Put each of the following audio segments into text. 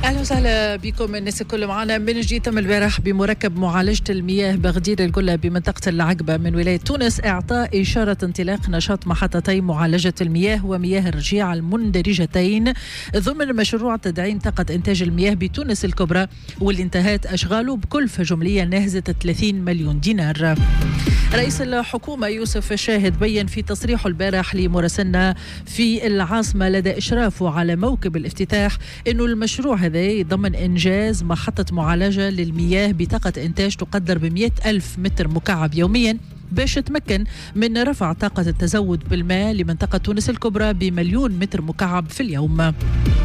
أهلا وسهلا بكم الناس الكل معنا. من جديد تم البارح بمركب معالجة المياه بغدير الجلة بمنطقة العقبة من ولاية تونس إعطاء إشارة انطلاق نشاط محطتي معالجة المياه ومياه الرجيع المندرجتين ضمن مشروع تدعيم طاقة إنتاج المياه بتونس الكبرى، واللي انتهت أشغاله بكلفة جملية ناهزة 30 مليون دينار. رئيس الحكومة يوسف الشاهد بيّن في تصريحه البارح لمراسلنا في العاصمة لدى إشرافه على موكب الافتتاح إنه المشروع هذا يضمن إنجاز محطة معالجة للمياه بطاقة إنتاج تقدر ب100 ألف متر مكعب يومياً، باش تمكن من رفع طاقة التزود بالماء لمنطقة تونس الكبرى ب1,000,000 متر مكعب في اليوم.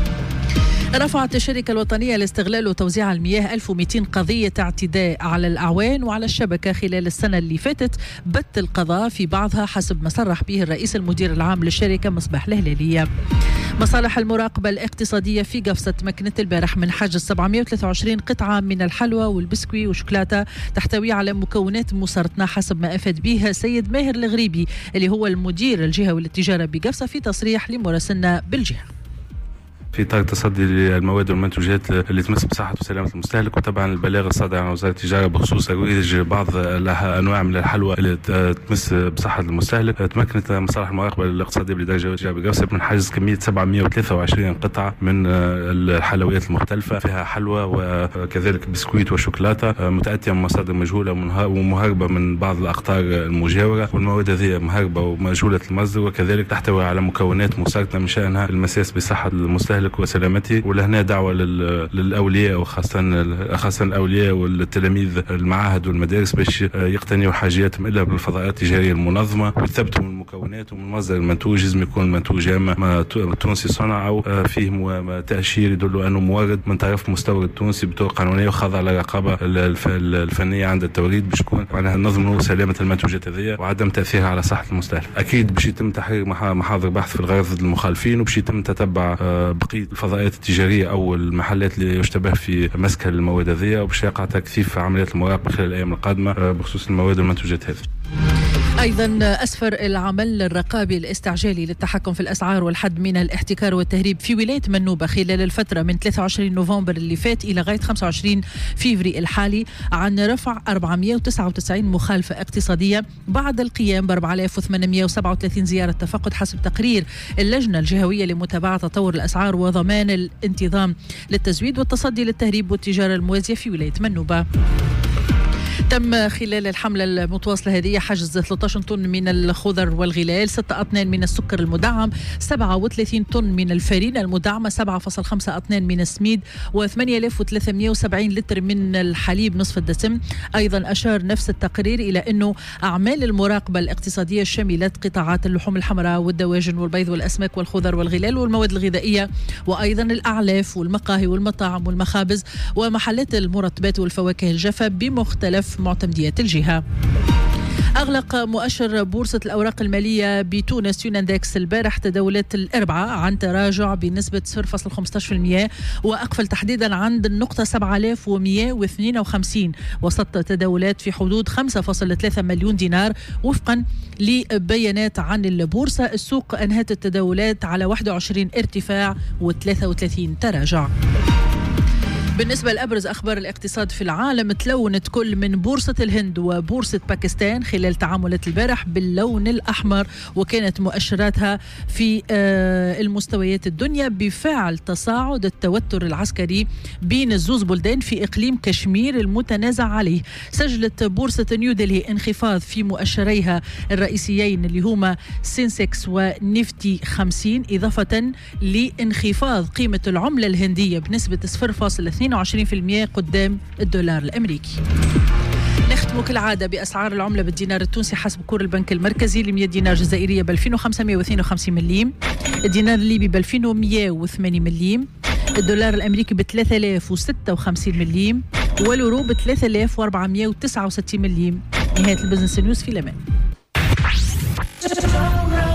رفعت الشركة الوطنية لاستغلال وتوزيع المياه 1200 قضية اعتداء على الأعوان وعلى الشبكة خلال السنة اللي فاتت، بت القضاء في بعضها حسب ما صرح به الرئيس المدير العام للشركة مصباح الهلالية. مصالح المراقبة الاقتصادية في قفصة تمكنت البارح من حجز 723 قطعة من الحلوى والبسكوي وشوكولاتة تحتوي على مكونات مسرطنة، حسب ما أفاد بها سيد ماهر الغريبي اللي هو المدير الجهوي للتجارة بقفصة في تصريح لمراسلنا بالجهة. في إطار التصدي للمواد والمنتوجات اللي تمس بصحة وسلامة المستهلك، وطبعا البلاغ الصادر عن وزارة التجارة بخصوص ترويج بعض أنواع من الحلوى اللي تمس بصحة المستهلك، تمكنت مصالح المراقبة الاقتصادية بالإدارة الجوية بقفصة من حجز كمية 723 قطعة من الحلويات المختلفة، فيها حلوى وكذلك بسكويت وشوكولاتة متأتية من مصادر مجهولة ومهربة من بعض الأقطار المجاورة، والمواد هذه مهربة ومجهولة المصدر، وكذلك تحتوي على مكونات مسرطنة من شأنها المساس بصحة المستهلك وسلامته. ولهنا دعوة للأولياء وخاصة الأولياء والتلاميذ المعاهد والمدارس باش يقتنيوا حاجياتهم إلا بالفضاءات التجارية المنظمة، ويثبتوا من المكونات ومن مصدر المنتوج. لازم يكون المنتوج اما تونسي صنع أو فيه تأشير يدل أنه مورد من طرف مستورد تونسي بطرق قانونية وخاضع للرقابة الفنية عند التوريد، باش يكون معناها نضمن سلامة المنتوجات هذه وعدم تأثيرها على صحة المستهلك. أكيد باش يتم تحرير محاضر بحث في الغرض ضد المخالفين، وباش يتم تتبع بقية الفضائيات التجارية أو المحلات اللي يشتبه في مسك المواد هذه، وباش يقع تكثيف عمليات المراقبة خلال الأيام القادمة بخصوص المواد والمنتوجات هذه. أيضا أسفر العمل الرقابي الاستعجالي للتحكم في الأسعار والحد من الاحتكار والتهريب في ولاية منوبة خلال الفترة من 23 نوفمبر اللي فات إلى غاية 25 فيفري الحالي عن رفع 499 مخالفة اقتصادية بعد القيام ب 4837 زيارة تفقد، حسب تقرير اللجنة الجهوية لمتابعة تطور الأسعار وضمان الانتظام للتزويد والتصدي للتهريب والتجارة الموازية في ولاية منوبة. تم خلال الحملة المتواصلة هذه حجز 13 طن من الخضر والغلال، 6 أطنان من السكر المدعم، 37 طن من الفارينة المدعمة، 7.5 أطنان من السميد، و8370 لتر من الحليب نصف الدسم. أيضا أشار نفس التقرير إلى أنه أعمال المراقبة الاقتصادية شملت قطاعات اللحوم الحمراء والدواجن والبيض والأسماك والخضر والغلال والمواد الغذائية، وأيضا الأعلاف والمقاهي والمطاعم والمخابز ومحلات المرطبات والفواكه الجافة بمختلف معتمديات الجهة. أغلق مؤشر بورصة الأوراق المالية بتونس يوناندكس البارح تداولات الأربعاء عن تراجع بنسبة 0.15%، وأقفل تحديدا عند النقطة 7152، وسط تداولات في حدود 5.3 مليون دينار. وفقا لبيانات عن البورصة، السوق أنهت التداولات على 21 ارتفاع و33 تراجع. بالنسبة لأبرز أخبار الاقتصاد في العالم، تلونت كل من بورصة الهند وبورصة باكستان خلال تعاملات البارح باللون الأحمر، وكانت مؤشراتها في المستويات الدنيا بفعل تصاعد التوتر العسكري بين الزوز بلدان في إقليم كشمير المتنازع عليه. سجلت بورصة نيودلهي انخفاض في مؤشريها الرئيسيين اللي هما سينسكس ونيفتي 50، إضافة لانخفاض قيمة العملة الهندية بنسبة 0.22% قدام الدولار الأمريكي. نختم كالعادة بأسعار العملة بالدينار التونسي حسب كور البنك المركزي. ل 100 دينار جزائرية ب 2552 مليم، الدينار الليبي ب 2108 مليم، الدولار الأمريكي ب 3056 مليم، واليورو ب 3469 مليم. نهاية البزنس نيوز في الأمان.